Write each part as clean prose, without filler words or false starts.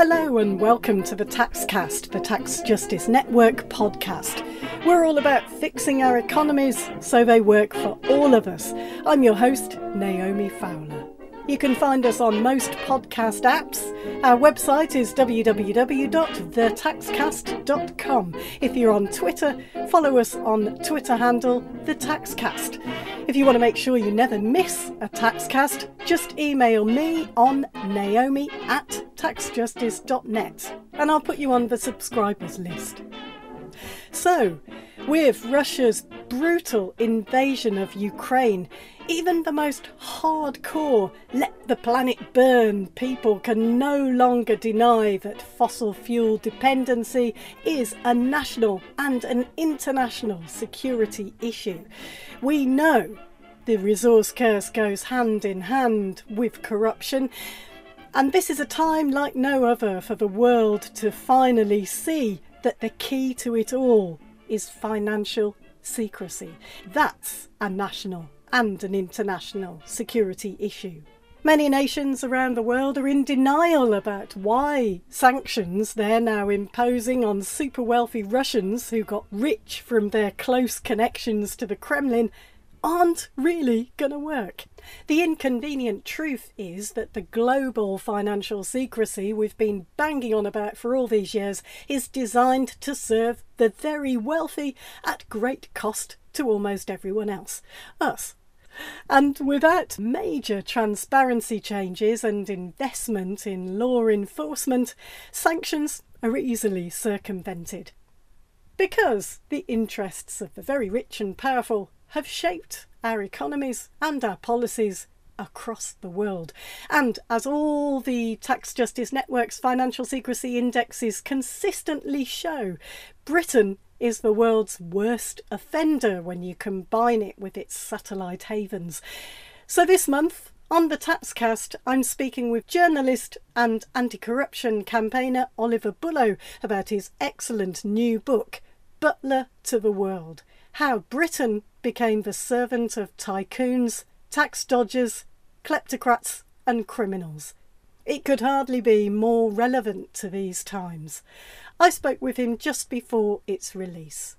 Hello and welcome to the Taxcast, the Tax Justice Network podcast. We're all about fixing our economies so they work for all of us. I'm your host, Naomi Fowler. You can find us on most podcast apps. Our website is www.thetaxcast.com. If you're on Twitter, follow us on Twitter handle TheTaxCast. If you want to make sure you never miss a Taxcast, just email me on naomi@taxjustice.net and I'll put you on the subscribers list. So, with Russia's brutal invasion of Ukraine, even the most hardcore let the planet burn people can no longer deny that fossil fuel dependency is a national and an international security issue. We know the resource curse goes hand in hand with corruption, and this is a time like no other for the world to finally see that the key to it all is financial secrecy. That's a national and an international security issue. Many nations around the world are in denial about why sanctions they're now imposing on super wealthy Russians who got rich from their close connections to the Kremlin aren't really going to work. The inconvenient truth is that the global financial secrecy we've been banging on about for all these years is designed to serve the very wealthy at great cost to almost everyone else, us. And without major transparency changes and investment in law enforcement, sanctions are easily circumvented. Because the interests of the very rich and powerful have shaped our economies and our policies across the world. And as all the Tax Justice Network's financial secrecy indexes consistently show, Britain is the world's worst offender when you combine it with its satellite havens. So this month, on the Taxcast, I'm speaking with journalist and anti-corruption campaigner Oliver Bullough about his excellent new book, Butler to the World: How Britain Became the Servant of Tycoons, Tax Dodgers, Kleptocrats and Criminals. It could hardly be more relevant to these times. I spoke with him just before its release.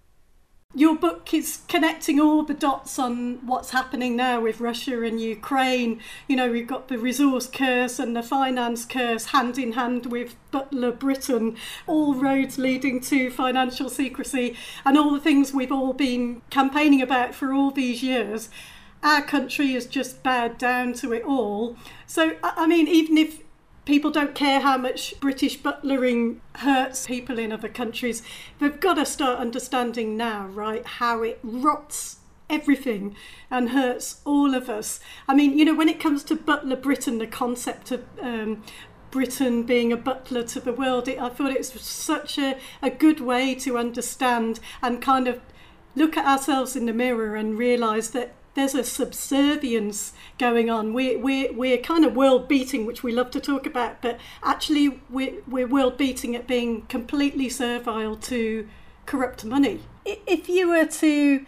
Your book is connecting all the dots on what's happening now with Russia and Ukraine. You know, we've got the resource curse and the finance curse hand in hand with Butler Britain, all roads leading to financial secrecy and all the things we've all been campaigning about for all these years. Our country has just bowed down to it all. So, I mean, even if people don't care how much British butlering hurts people in other countries, they've got to start understanding now, right, how it rots everything and hurts all of us. I mean, you know, when it comes to Butler Britain, the concept of Britain being a butler to the world, I thought it was such a good way to understand and kind of look at ourselves in the mirror and realise that there's a subservience going on. We're kind of world beating, which we love to talk about, but actually we're world beating at being completely servile to corrupt money. If you were to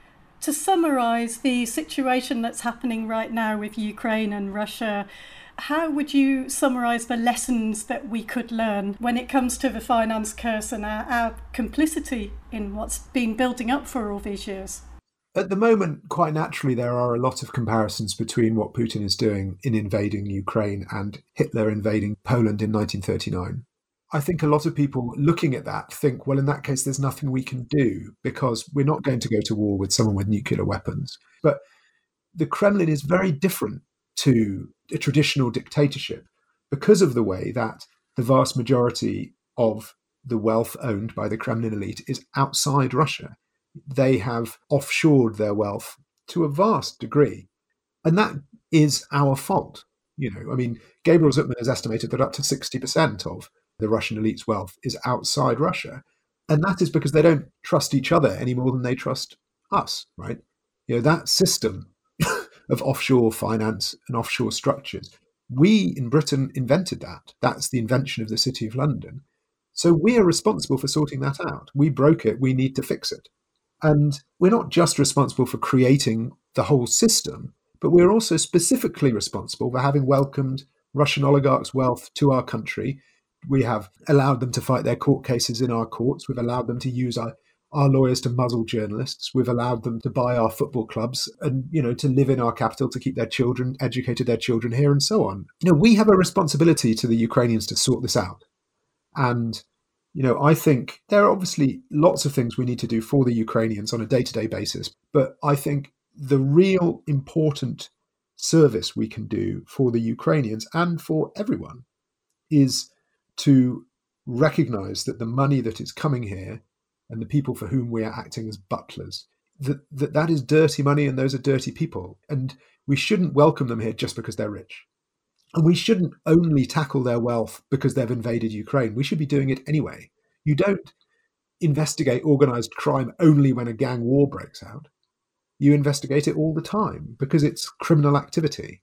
summarise the situation that's happening right now with Ukraine and Russia, how would you summarise the lessons that we could learn when it comes to the finance curse and our complicity in what's been building up for all these years? At the moment, quite naturally, there are a lot of comparisons between what Putin is doing in invading Ukraine and Hitler invading Poland in 1939. I think a lot of people looking at that think, well, in that case, there's nothing we can do because we're not going to go to war with someone with nuclear weapons. But the Kremlin is very different to a traditional dictatorship because of the way that the vast majority of the wealth owned by the Kremlin elite is outside Russia. They have offshored their wealth to a vast degree. And that is our fault. You know, I mean, Gabriel Zucman has estimated that up to 60% of the Russian elite's wealth is outside Russia. And that is because they don't trust each other any more than they trust us, right? You know, that system of offshore finance and offshore structures, we in Britain invented that. That's the invention of the City of London. So we are responsible for sorting that out. We broke it. We need to fix it. And we're not just responsible for creating the whole system, but we're also specifically responsible for having welcomed Russian oligarchs' wealth to our country, We have allowed them to fight their court cases in our courts. We've allowed them to use our lawyers to muzzle journalists. We've allowed them to buy our football clubs and, to live in our capital, to keep their children, educated their children here and so on. We have a responsibility to the Ukrainians to sort this out. And, I think there are obviously lots of things we need to do for the Ukrainians on a day-to-day basis. But I think the real important service we can do for the Ukrainians and for everyone is to recognize that the money that is coming here and the people for whom we are acting as butlers, that is dirty money and those are dirty people. And we shouldn't welcome them here just because they're rich. And we shouldn't only tackle their wealth because they've invaded Ukraine. We should be doing it anyway. You don't investigate organized crime only when a gang war breaks out. You investigate it all the time because it's criminal activity.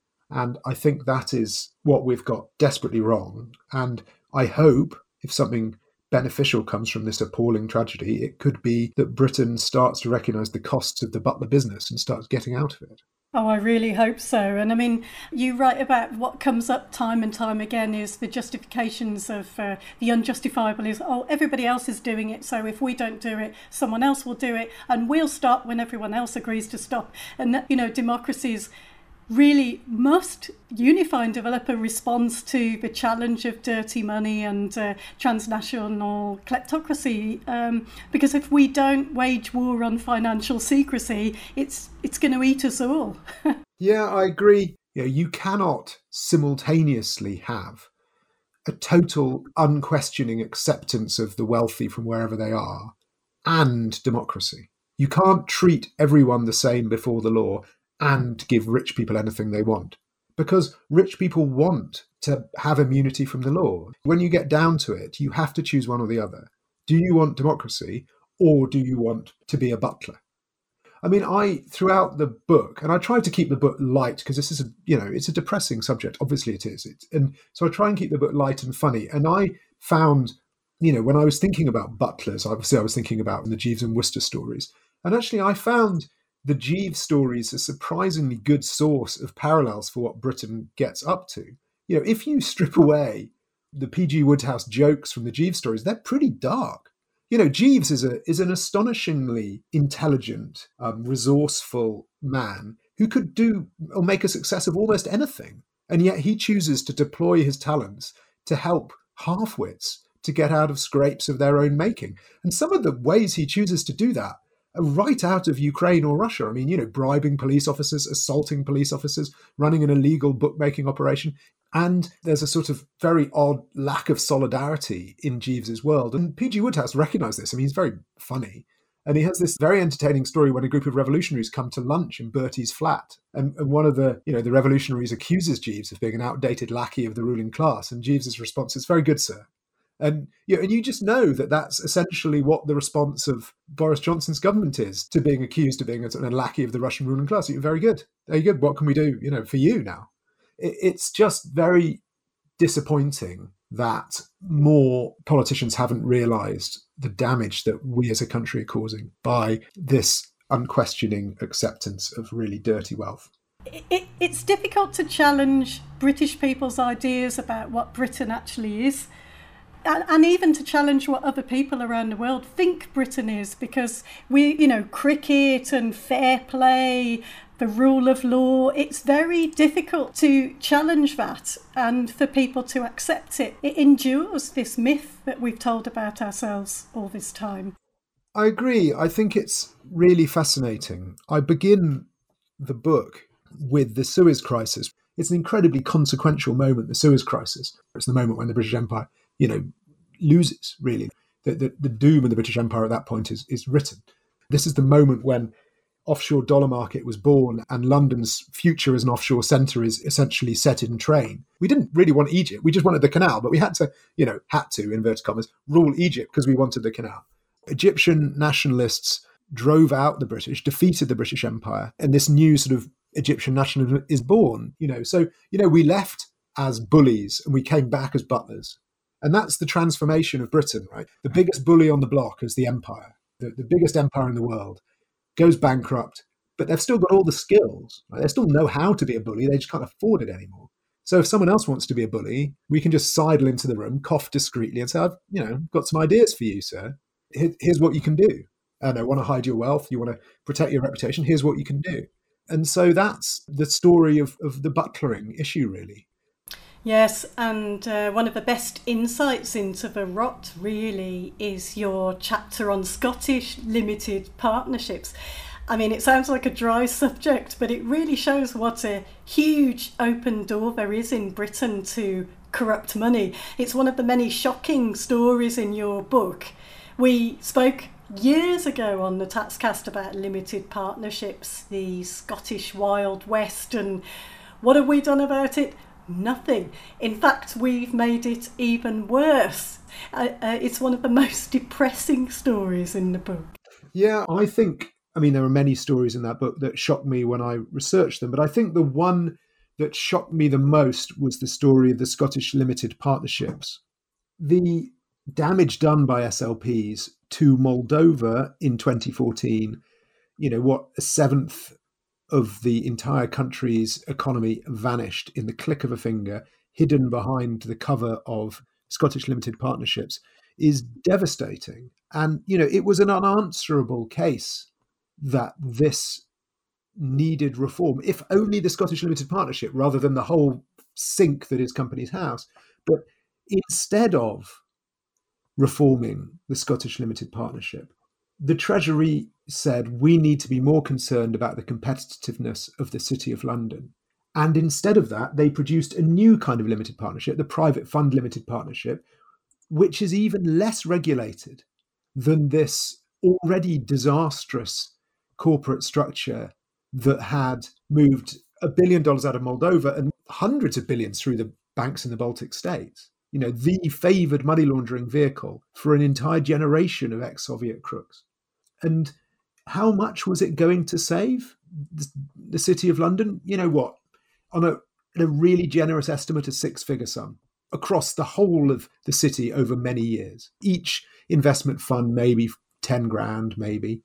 And I think that is what we've got desperately wrong. And I hope if something beneficial comes from this appalling tragedy, it could be that Britain starts to recognise the costs of the butler business and starts getting out of it. Oh, I really hope so. And I mean, you write about what comes up time and time again is the justifications of the unjustifiable is, everybody else is doing it. So if we don't do it, someone else will do it and we'll stop when everyone else agrees to stop. And, democracies really must unify and develop a response to the challenge of dirty money and transnational kleptocracy. Because if we don't wage war on financial secrecy, it's going to eat us all. Yeah, I agree. You cannot simultaneously have a total unquestioning acceptance of the wealthy from wherever they are and democracy. You can't treat everyone the same before the law and give rich people anything they want, because rich people want to have immunity from the law. When you get down to it, you have to choose one or the other. Do you want democracy or do you want to be a butler? I mean, throughout the book, and I try to keep the book light because this is it's a depressing subject. Obviously it is. And so I try and keep the book light and funny. And I found, when I was thinking about butlers, obviously I was thinking about the Jeeves and Worcester stories. And actually I found the Jeeves stories a surprisingly good source of parallels for what Britain gets up to. If you strip away the P.G. Wodehouse jokes from the Jeeves stories, they're pretty dark. Jeeves is an astonishingly intelligent, resourceful man who could do or make a success of almost anything. And yet he chooses to deploy his talents to help half-wits to get out of scrapes of their own making. And some of the ways he chooses to do that right out of Ukraine or Russia. I mean, bribing police officers, assaulting police officers, running an illegal bookmaking operation. And there's a sort of very odd lack of solidarity in Jeeves's world. And P.G. Wodehouse recognised this. I mean, he's very funny. And he has this very entertaining story when a group of revolutionaries come to lunch in Bertie's flat. And one of the revolutionaries accuses Jeeves of being an outdated lackey of the ruling class. And Jeeves's response is, "Very good, sir." And you just know that that's essentially what the response of Boris Johnson's government is to being accused of being a lackey of the Russian ruling class. You're very good. Very good. What can we do, for you now? It's just very disappointing that more politicians haven't realised the damage that we as a country are causing by this unquestioning acceptance of really dirty wealth. It's difficult to challenge British people's ideas about what Britain actually is. And even to challenge what other people around the world think Britain is, because cricket and fair play, the rule of law, it's very difficult to challenge that and for people to accept it. It endures this myth that we've told about ourselves all this time. I agree. I think it's really fascinating. I begin the book with the Suez Crisis. It's an incredibly consequential moment, the Suez Crisis. It's the moment when the British Empire loses, really. The doom of the British Empire at that point is written. This is the moment when offshore dollar market was born and London's future as an offshore centre is essentially set in train. We didn't really want Egypt. We just wanted the canal, but we had to, inverted commas, rule Egypt because we wanted the canal. Egyptian nationalists drove out the British, defeated the British Empire, and this new sort of Egyptian nationalism is born. So we left as bullies and we came back as butlers. And that's the transformation of Britain, right? The biggest bully on the block is the empire, the biggest empire in the world, goes bankrupt, but they've still got all the skills. Right? They still know how to be a bully. They just can't afford it anymore. So if someone else wants to be a bully, we can just sidle into the room, cough discreetly and say, I've, got some ideas for you, sir. Here's what you can do. And I want to hide your wealth. You want to protect your reputation. Here's what you can do. And so that's the story of the butlering issue, really. Yes, and one of the best insights into the rot really is your chapter on Scottish limited partnerships. I mean, it sounds like a dry subject, but it really shows what a huge open door there is in Britain to corrupt money. It's one of the many shocking stories in your book. We spoke years ago on the Taxcast about limited partnerships, the Scottish Wild West, and what have we done about it? Nothing. In fact, we've made it even worse. It's one of the most depressing stories in the book. Yeah, there are many stories in that book that shocked me when I researched them, but I think the one that shocked me the most was the story of the Scottish limited partnerships. The damage done by SLPs to Moldova in 2014, a seventh of the entire country's economy vanished in the click of a finger, hidden behind the cover of Scottish limited partnerships, is devastating. And, it was an unanswerable case that this needed reform, if only the Scottish limited partnership rather than the whole sink that is Companies House. But instead of reforming the Scottish limited partnership, the Treasury said we need to be more concerned about the competitiveness of the City of London. And instead of that, they produced a new kind of limited partnership, the private fund limited partnership, which is even less regulated than this already disastrous corporate structure that had moved $1 billion out of Moldova and hundreds of billions through the banks in the Baltic states. The favoured money laundering vehicle for an entire generation of ex-Soviet crooks. And how much was it going to save the City of London? On a really generous estimate, a six-figure sum across the whole of the city over many years. Each investment fund, maybe 10 grand, maybe.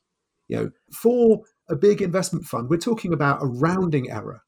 For a big investment fund, we're talking about a rounding error.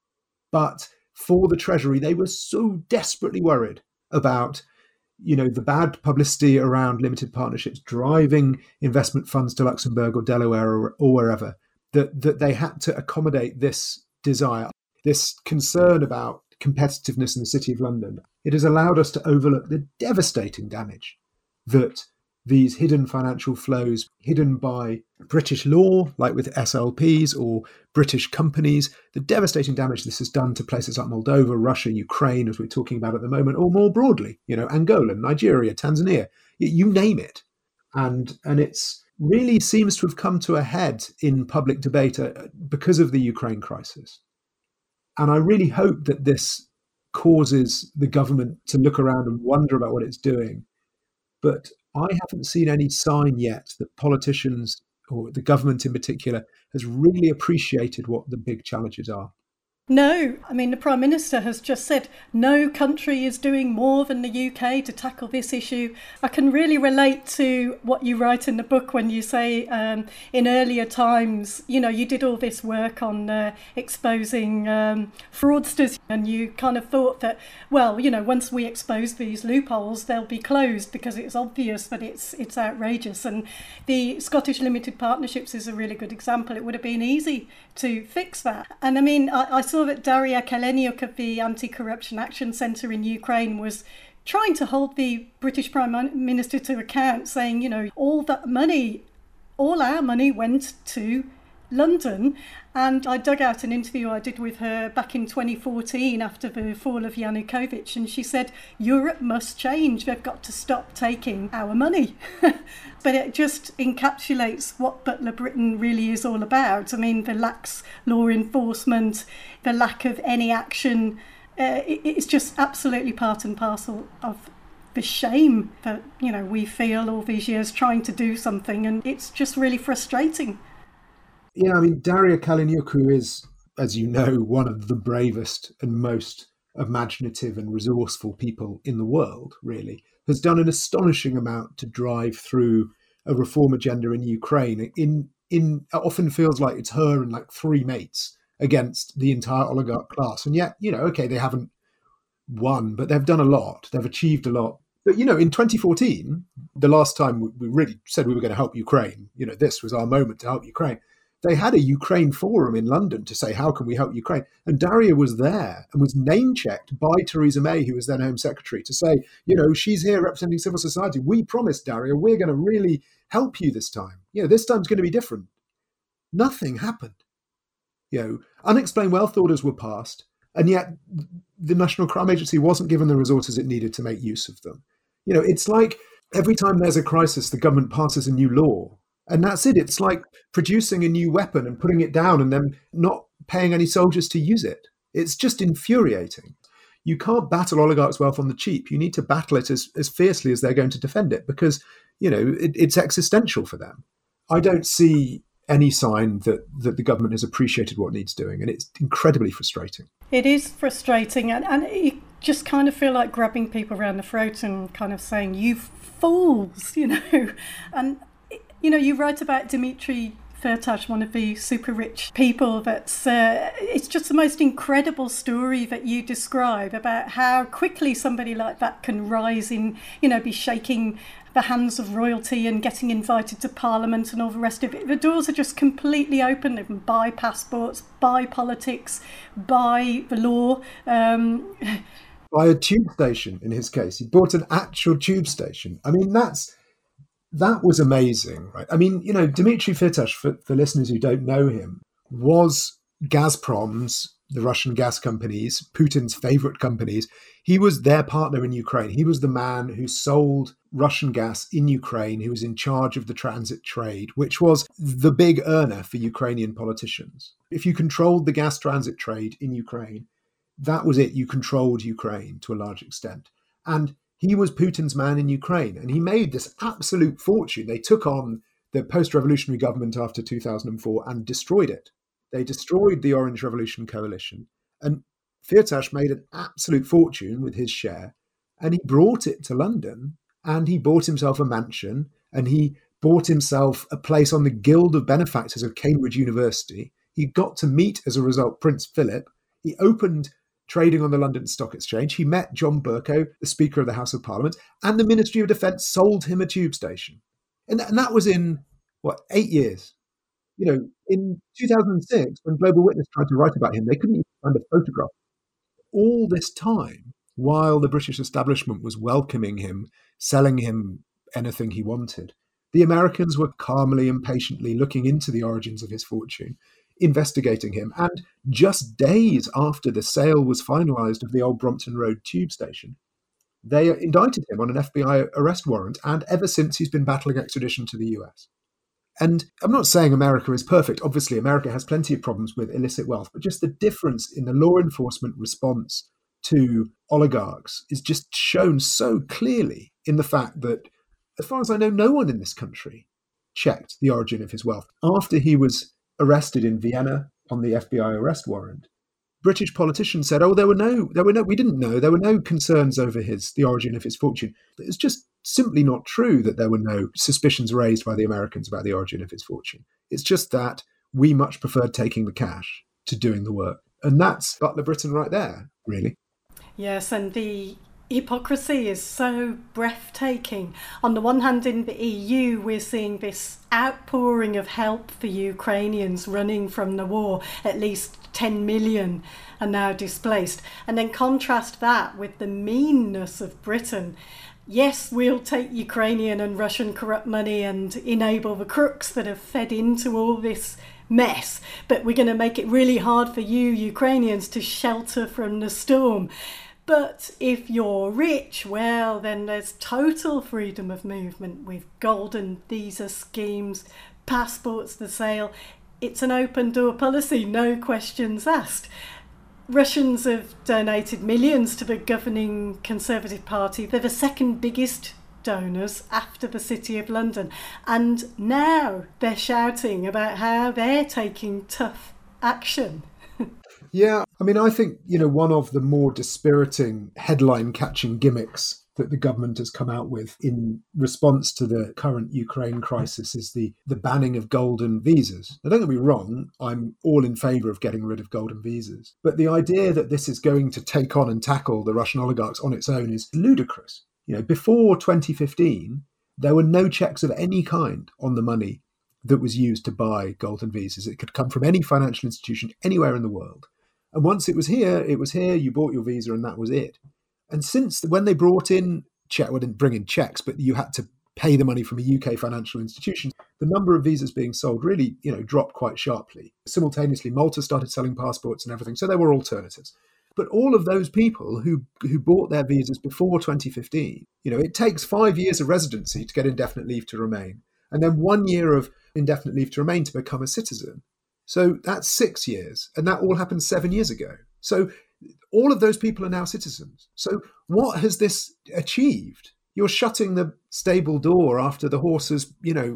But for the Treasury, they were so desperately worried about, the bad publicity around limited partnerships driving investment funds to Luxembourg or Delaware or wherever, that they had to accommodate this desire, this concern about competitiveness in the City of London. It has allowed us to overlook the devastating damage that these hidden financial flows, hidden by British law, like with SLPs or British companies, the devastating damage this has done to places like Moldova, Russia, Ukraine, as we're talking about at the moment, or more broadly, Angola, Nigeria, Tanzania, you name it. And it's really seems to have come to a head in public debate because of the Ukraine crisis. And I really hope that this causes the government to look around and wonder about what it's doing. But I haven't seen any sign yet that politicians, or the government in particular, has really appreciated what the big challenges are. No, I mean, the Prime Minister has just said no country is doing more than the UK to tackle this issue. I can really relate to what you write in the book when you say in earlier times, you did all this work on exposing fraudsters, and you kind of thought that, once we expose these loopholes, they'll be closed because it's obvious that it's outrageous. And the Scottish Limited Partnerships is a really good example. It would have been easy to fix that. And I mean, I saw that Daria Kaleniuk of the Anti-Corruption Action Centre in Ukraine was trying to hold the British Prime Minister to account, saying, all our money went to London. And I dug out an interview I did with her back in 2014 after the fall of Yanukovych, and she said, Europe must change. They've got to stop taking our money. But it just encapsulates what Butler Britain really is all about. I mean, the lax law enforcement, the lack of any action, it's just absolutely part and parcel of the shame that, we feel all these years trying to do something, and it's just really frustrating. Yeah, I mean, Daria Kaleniuk, who is, as you know, one of the bravest and most imaginative and resourceful people in the world, really, has done an astonishing amount to drive through a reform agenda in Ukraine. It often feels like it's her and like three mates against the entire oligarch class. And yet, they haven't won, but they've done a lot. They've achieved a lot. But, in 2014, the last time we really said we were going to help Ukraine, this was our moment to help Ukraine. They had a Ukraine forum in London to say, how can we help Ukraine? And Daria was there and was name-checked by Theresa May, who was then Home Secretary, to say, she's here representing civil society. We promised, Daria, we're going to really help you this time. This time's going to be different. Nothing happened. Unexplained wealth orders were passed, and yet the National Crime Agency wasn't given the resources it needed to make use of them. It's like every time there's a crisis, the government passes a new law. And that's it. It's like producing a new weapon and putting it down and then not paying any soldiers to use it. It's just infuriating. You can't battle oligarchs' wealth on the cheap. You need to battle it as fiercely as they're going to defend it because, it's existential for them. I don't see any sign that the government has appreciated what it needs doing, and it's incredibly frustrating. It is frustrating, and you just kind of feel like grabbing people around the throat and kind of saying, you fools, And, you write about Dmitry Firtash, one of the super rich people. It's just the most incredible story that you describe about how quickly somebody like that can rise in, be shaking the hands of royalty and getting invited to Parliament and all the rest of it. The doors are just completely open. They can buy passports, buy politics, buy the law. Buy a tube station, in his case. He bought an actual tube station. I mean, that was amazing, right? I mean, Dmitry Firtash, for listeners who don't know him, was Gazprom's, the Russian gas companies, Putin's favorite companies. He was their partner in Ukraine. He was the man who sold Russian gas in Ukraine, who was in charge of the transit trade, which was the big earner for Ukrainian politicians. If you controlled the gas transit trade in Ukraine, that was it. You controlled Ukraine to a large extent. And he was Putin's man in Ukraine, and he made this absolute fortune. They took on the post-revolutionary government after 2004 and destroyed it. They destroyed the Orange Revolution Coalition, and Firtash made an absolute fortune with his share, and he brought it to London, and he bought himself a mansion, and he bought himself a place on the Guild of Benefactors of Cambridge University. He got to meet, as a result, Prince Philip. He opened trading on the London Stock Exchange. He met John Bercow, the Speaker of the House of Parliament, and the Ministry of Defence sold him a tube station. And that was in, 8 years? In 2006, when Global Witness tried to write about him, they couldn't even find a photograph. All this time, while the British establishment was welcoming him, selling him anything he wanted, the Americans were calmly and patiently looking into the origins of his fortune, investigating him. And just days after the sale was finalised of the old Brompton Road tube station, they indicted him on an FBI arrest warrant, and ever since he's been battling extradition to the US. And I'm not saying America is perfect. Obviously, America has plenty of problems with illicit wealth, but just the difference in the law enforcement response to oligarchs is just shown so clearly in the fact that, as far as I know, no one in this country checked the origin of his wealth. After he was arrested in Vienna on the FBI arrest warrant, British politicians said, we didn't know, there were no concerns over the origin of his fortune. It's just simply not true that there were no suspicions raised by the Americans about the origin of his fortune. It's just that we much preferred taking the cash to doing the work. And that's Butler Britain right there, really. Yes, and the hypocrisy is so breathtaking. On the one hand, in the EU, we're seeing this outpouring of help for Ukrainians running from the war. At least 10 million are now displaced. And then contrast that with the meanness of Britain. Yes, we'll take Ukrainian and Russian corrupt money and enable the crooks that have fed into all this mess, but we're going to make it really hard for you Ukrainians to shelter from the storm. But if you're rich, well, then there's total freedom of movement with golden visa schemes, passports for sale. It's an open door policy, no questions asked. Russians have donated millions to the governing Conservative Party. They're the second biggest donors after the City of London. And now they're shouting about how they're taking tough action. Yeah, I mean, I think, one of the more dispiriting headline-catching gimmicks that the government has come out with in response to the current Ukraine crisis is the banning of golden visas. Now, don't get me wrong, I'm all in favour of getting rid of golden visas. But the idea that this is going to take on and tackle the Russian oligarchs on its own is ludicrous. Before 2015, there were no checks of any kind on the money that was used to buy golden visas. It could come from any financial institution anywhere in the world. And once it was here, you bought your visa and that was it. And since when they brought in well, didn't bring in checks, but you had to pay the money from a UK financial institution, the number of visas being sold really, dropped quite sharply. Simultaneously, Malta started selling passports and everything. So there were alternatives. But all of those people who bought their visas before 2015, it takes 5 years of residency to get indefinite leave to remain, and then 1 year of indefinite leave to remain to become a citizen. So that's 6 years, and that all happened 7 years ago. So all of those people are now citizens. So what has this achieved? You're shutting the stable door after the horse has,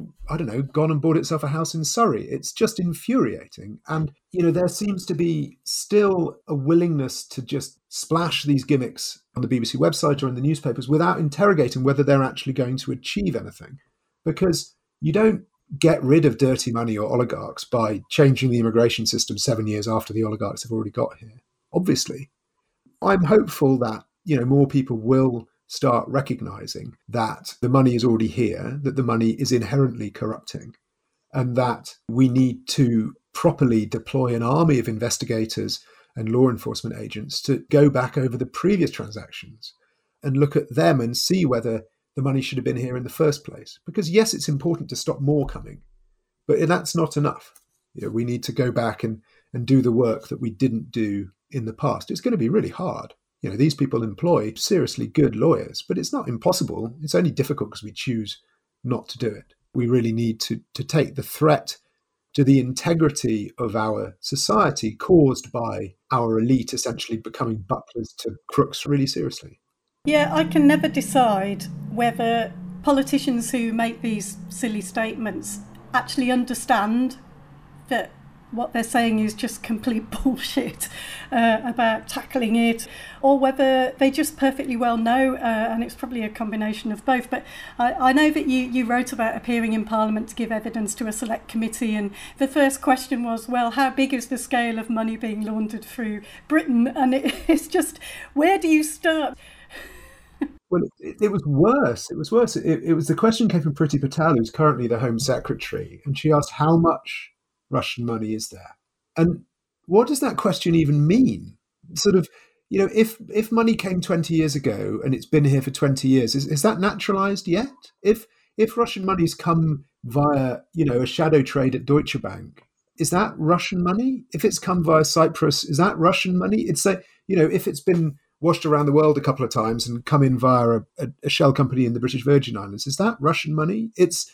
gone and bought itself a house in Surrey. It's just infuriating. And, there seems to be still a willingness to just splash these gimmicks on the BBC website or in the newspapers without interrogating whether they're actually going to achieve anything. Because you don't get rid of dirty money or oligarchs by changing the immigration system 7 years after the oligarchs have already got here. Obviously, I'm hopeful that, more people will start recognizing that the money is already here, that the money is inherently corrupting, and that we need to properly deploy an army of investigators and law enforcement agents to go back over the previous transactions and look at them and see whether the money should have been here in the first place. Because yes, it's important to stop more coming, but that's not enough. We need to go back and do the work that we didn't do in the past. It's going to be really hard. These people employ seriously good lawyers, but it's not impossible. It's only difficult because we choose not to do it. We really need to take the threat to the integrity of our society caused by our elite essentially becoming butlers to crooks really seriously. Yeah, I can never decide whether politicians who make these silly statements actually understand that what they're saying is just complete bullshit about tackling it, or whether they just perfectly well know, and it's probably a combination of both. But I know that you wrote about appearing in Parliament to give evidence to a select committee, and the first question was, well, how big is the scale of money being laundered through Britain? And it's just, where do you start? Well, it was worse. It was worse. It was the question came from Priti Patel, who's currently the Home Secretary, and she asked, how much Russian money is there? And what does that question even mean? Sort of, if money came 20 years ago and it's been here for 20 years, is that naturalized yet? If Russian money's come via, a shadow trade at Deutsche Bank, is that Russian money? If it's come via Cyprus, is that Russian money? It's if it's been washed around the world a couple of times and come in via a shell company in the British Virgin Islands, is that Russian money? It's,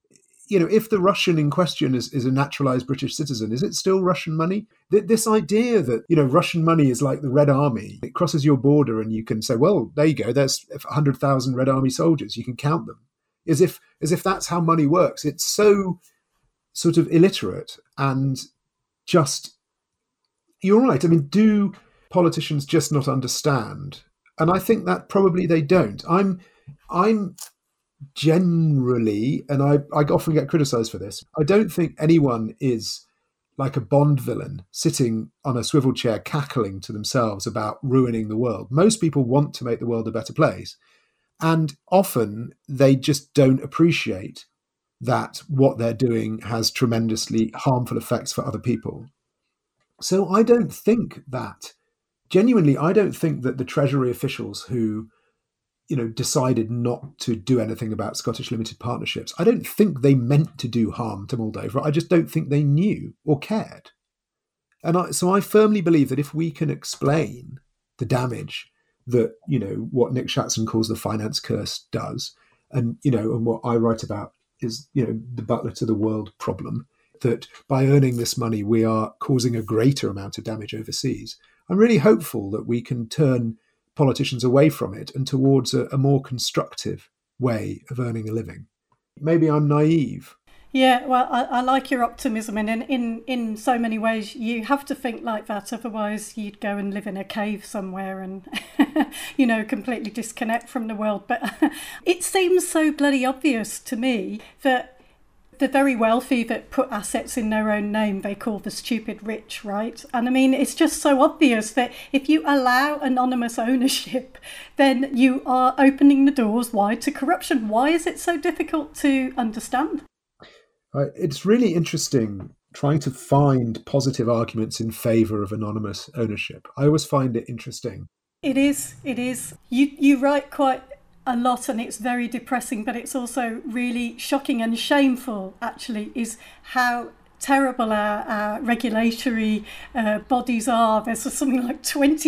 if the Russian in question is a naturalized British citizen, is it still Russian money? This idea that, Russian money is like the Red Army, it crosses your border and you can say, well, there you go, there's 100,000 Red Army soldiers, you can count them. As if that's how money works. It's so sort of illiterate and just, you're right. I mean, do politicians just not understand? And I think that probably they don't. I'm generally, and I often get criticized for this, I don't think anyone is like a Bond villain sitting on a swivel chair cackling to themselves about ruining the world. Most people want to make the world a better place. And often they just don't appreciate that what they're doing has tremendously harmful effects for other people. So I don't think that, genuinely, I don't think that the Treasury officials who decided not to do anything about Scottish limited partnerships, I don't think they meant to do harm to Moldova. I just don't think they knew or cared. And so I firmly believe that if we can explain the damage that, what Nick Shatson calls the finance curse does, and what I write about is, the butler to the world problem, that by earning this money, we are causing a greater amount of damage overseas. I'm really hopeful that we can turn politicians away from it and towards a more constructive way of earning a living. Maybe I'm naive. Yeah, well, I like your optimism, and in so many ways you have to think like that. Otherwise, you'd go and live in a cave somewhere and, completely disconnect from the world. But it seems so bloody obvious to me that the very wealthy that put assets in their own name, they call the stupid rich, right? And I mean, it's just so obvious that if you allow anonymous ownership, then you are opening the doors wide to corruption. Why is it so difficult to understand? It's really interesting trying to find positive arguments in favour of anonymous ownership. I always find it interesting. It is. It is. You write quite a lot, and it's very depressing, but it's also really shocking and shameful, actually, is how terrible our regulatory bodies are. There's something like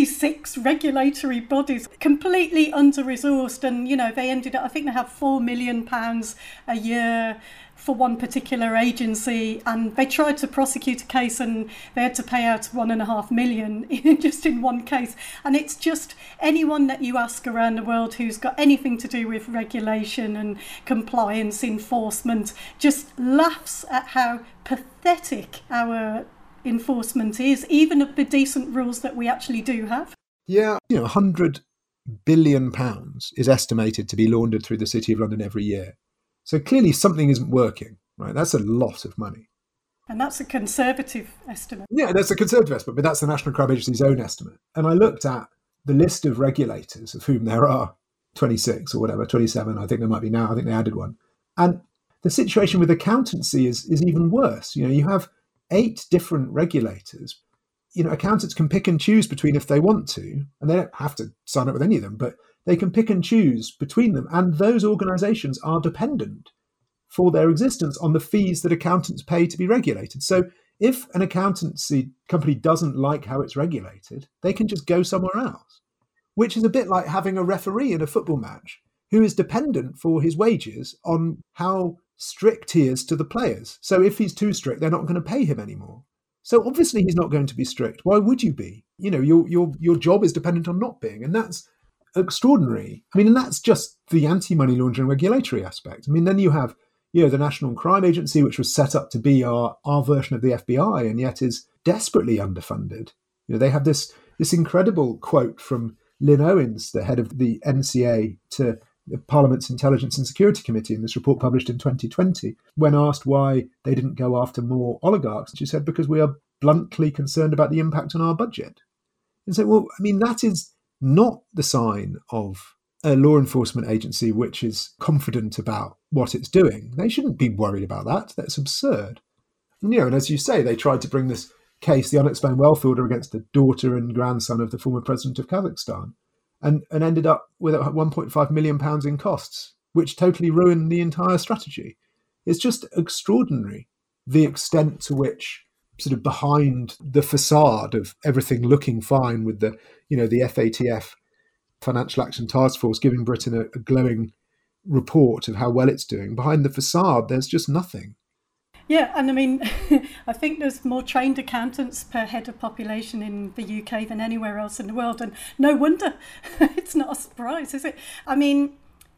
26 regulatory bodies, completely under-resourced, and, they ended up, I think they have £4 million a year for one particular agency, and they tried to prosecute a case and they had to pay out $1.5 million just in one case. And it's just anyone that you ask around the world who's got anything to do with regulation and compliance enforcement just laughs at how pathetic our enforcement is, even of the decent rules that we actually do have. Yeah, £100 billion is estimated to be laundered through the City of London every year. So clearly something isn't working, right? That's a lot of money. And that's a Conservative estimate. Yeah, that's a Conservative estimate, but that's the National Crime Agency's own estimate. And I looked at the list of regulators, of whom there are 26 or whatever, 27, I think there might be now. I think they added one. And the situation with accountancy is even worse. You have 8 different regulators. Accountants can pick and choose between if they want to, and they don't have to sign up with any of them, but they can pick and choose between them. And those organisations are dependent for their existence on the fees that accountants pay to be regulated. So if an accountancy company doesn't like how it's regulated, they can just go somewhere else, which is a bit like having a referee in a football match who is dependent for his wages on how strict he is to the players. So if he's too strict, they're not going to pay him anymore. So obviously he's not going to be strict. Why would you be? Your job is dependent on not being, and that's extraordinary. I mean, and that's just the anti-money laundering regulatory aspect. I mean, then you have, the National Crime Agency, which was set up to be our version of the FBI, and yet is desperately underfunded. They have this incredible quote from Lynn Owens, the head of the NCA, to the Parliament's Intelligence and Security Committee in this report published in 2020, when asked why they didn't go after more oligarchs. She said, because we are bluntly concerned about the impact on our budget. And so, well, I mean, that is not the sign of a law enforcement agency which is confident about what it's doing. They shouldn't be worried about that. That's absurd. And as you say, they tried to bring this case, the unexplained wealth order, against the daughter and grandson of the former president of Kazakhstan, and ended up with £1.5 million in costs, which totally ruined the entire strategy. It's just extraordinary, the extent to which, sort of behind the facade of everything looking fine with the FATF, Financial Action Task Force, giving Britain a glowing report of how well it's doing, behind the facade, there's just nothing. Yeah, and I mean, I think there's more trained accountants per head of population in the UK than anywhere else in the world, and no wonder. It's not a surprise, is it? I mean,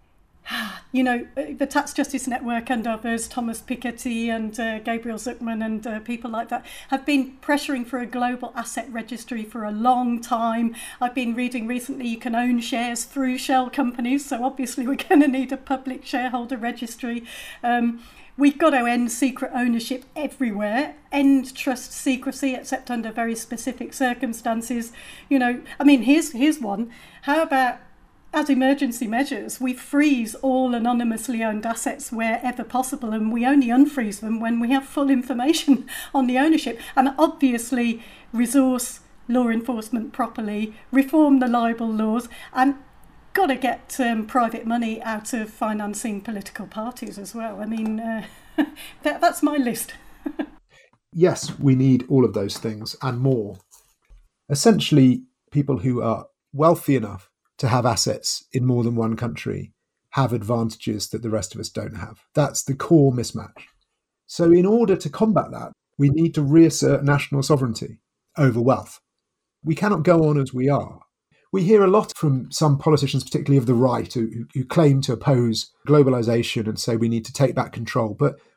the Tax Justice Network and others, Thomas Piketty and Gabriel Zucman and people like that, have been pressuring for a global asset registry for a long time. I've been reading recently you can own shares through shell companies, so obviously we're going to need a public shareholder registry. We've got to end secret ownership everywhere, end trust secrecy except under very specific circumstances. Here's one. How about, as emergency measures, we freeze all anonymously owned assets wherever possible, and we only unfreeze them when we have full information on the ownership, and obviously resource law enforcement properly, reform the libel laws, and got to get private money out of financing political parties as well. I mean, that's my list. Yes, we need all of those things and more. Essentially, people who are wealthy enough to have assets in more than one country have advantages that the rest of us don't have. That's the core mismatch. So in order to combat that, we need to reassert national sovereignty over wealth. We cannot go on as we are. We hear a lot from some politicians, particularly of the right, who claim to oppose globalization and say we need to take back control. But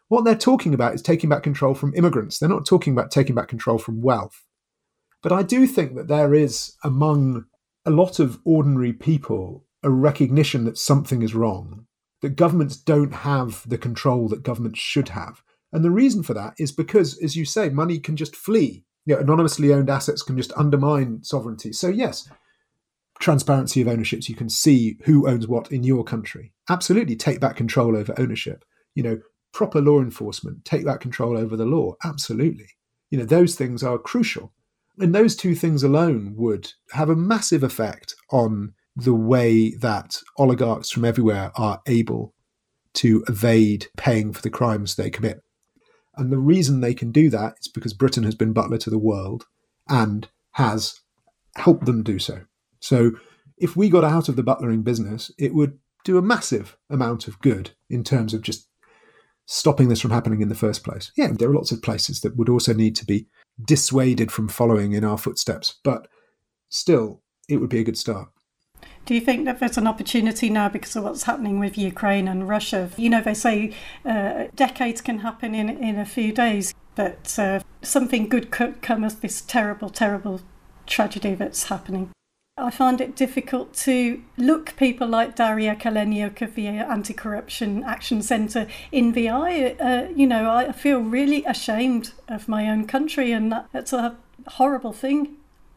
What they're talking about is taking back control from immigrants. They're not talking about taking back control from wealth. But I do think that there is, among a lot of ordinary people, a recognition that something is wrong, that governments don't have the control that governments should have. And the reason for that is because, as you say, money can just flee. Anonymously owned assets can just undermine sovereignty. So yes, transparency of ownerships, you can see who owns what in your country. Absolutely, take back control over ownership. Proper law enforcement, take back control over the law. Absolutely. Those things are crucial. And those two things alone would have a massive effect on the way that oligarchs from everywhere are able to evade paying for the crimes they commit. And the reason they can do that is because Britain has been butler to the world and has helped them do so. So if we got out of the butlering business, it would do a massive amount of good in terms of just stopping this from happening in the first place. Yeah, there are lots of places that would also need to be dissuaded from following in our footsteps, but still, it would be a good start. Do you think that there's an opportunity now because of what's happening with Ukraine and Russia? They say decades can happen in a few days, but something good could come of this terrible, terrible tragedy that's happening. I find it difficult to look people like Daria Kaleniuk of the Anti-Corruption Action Centre in the eye. I feel really ashamed of my own country, and that's a horrible thing.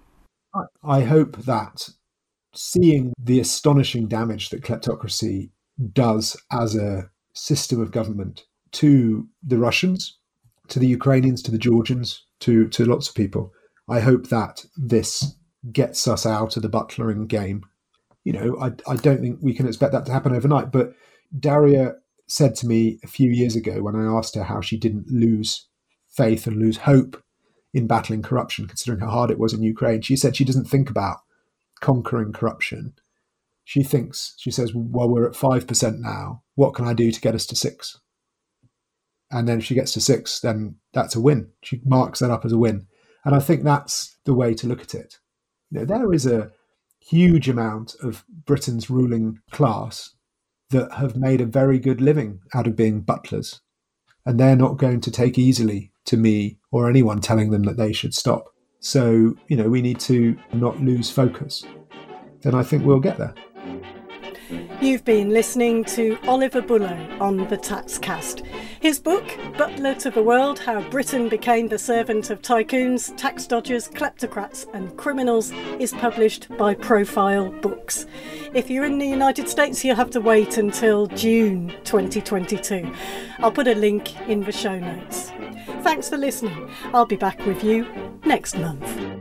I hope that seeing the astonishing damage that kleptocracy does as a system of government to the Russians, to the Ukrainians, to the Georgians, to lots of people, I hope that this gets us out of the butlering game. I don't think we can expect that to happen overnight, but Daria said to me a few years ago when I asked her how she didn't lose faith and lose hope in battling corruption, considering how hard it was in Ukraine, she said she doesn't think about conquering corruption. She says, well, we're at 5% now. What can I do to get us to 6? And then if she gets to 6, then that's a win. She marks that up as a win. And I think that's the way to look at it. There is a huge amount of Britain's ruling class that have made a very good living out of being butlers. And they're not going to take easily to me or anyone telling them that they should stop. So, we need to not lose focus. Then I think we'll get there. You've been listening to Oliver Bullough on the Taxcast. His book, Butler to the World, How Britain Became the Servant of Tycoons, Tax Dodgers, Kleptocrats and Criminals, is published by Profile Books. If you're in the United States, you'll have to wait until June 2022. I'll put a link in the show notes. Thanks for listening. I'll be back with you next month.